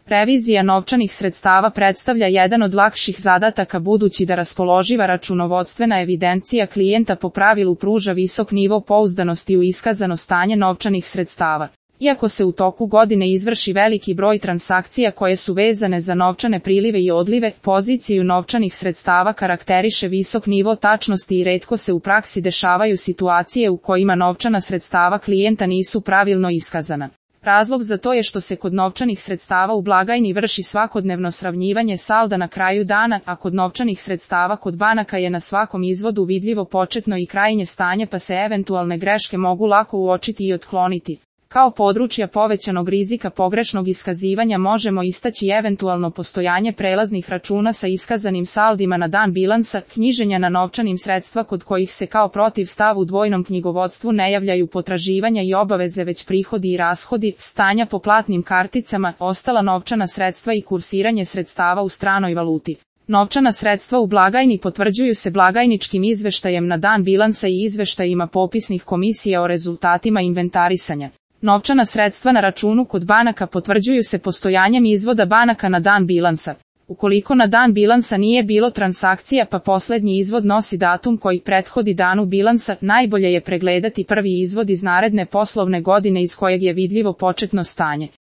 Revizija novčanih sredstava predstavlja jedan od lakših zadataka budući da raspoloživa računovodstvena evidencija klijenta po pravilu pruža visok nivo pouzdanosti u iskazano stanje novčanih sredstava. Iako se u toku godine izvrši veliki broj transakcija koje su vezane za novčane prilive i odlive, poziciju novčanih sredstava karakteriše visok nivo tačnosti i retko se u praksi dešavaju situacije u kojima novčana sredstava klijenta nisu pravilno iskazana. Razlog za to je što se kod novčanih sredstava u blagajni vrši svakodnevno sravnjivanje salda na kraju dana, a kod novčanih sredstava kod banaka je na svakom izvodu vidljivo početno i krajnje stanje pa se eventualne greške mogu lako uočiti i otkloniti. Kao područja povećanog rizika pogrešnog iskazivanja možemo istaći eventualno postojanje prelaznih računa sa iskazanim saldima na dan bilansa, knjiženja na novčanim sredstva kod kojih se kao protivstav u dvojnom knjigovodstvu ne javljaju potraživanja i obaveze već prihodi i rashodi, stanja po platnim karticama, ostala novčana sredstva i kursiranje sredstava u stranoj valuti. Novčana sredstva u blagajni potvrđuju se blagajničkim izveštajem na dan bilansa i izveštajima popisnih komisija o rezultatima inventarisanja. Novčana sredstva na računu kod banaka potvrđuju se postojanjem izvoda banaka na dan bilansa. Ukoliko na dan bilansa nije bilo transakcija pa posljednji izvod nosi datum koji prethodi danu bilansa, najbolje je pregledati prvi izvod iz naredne poslovne godine iz kojeg je vidljivo početno stanje.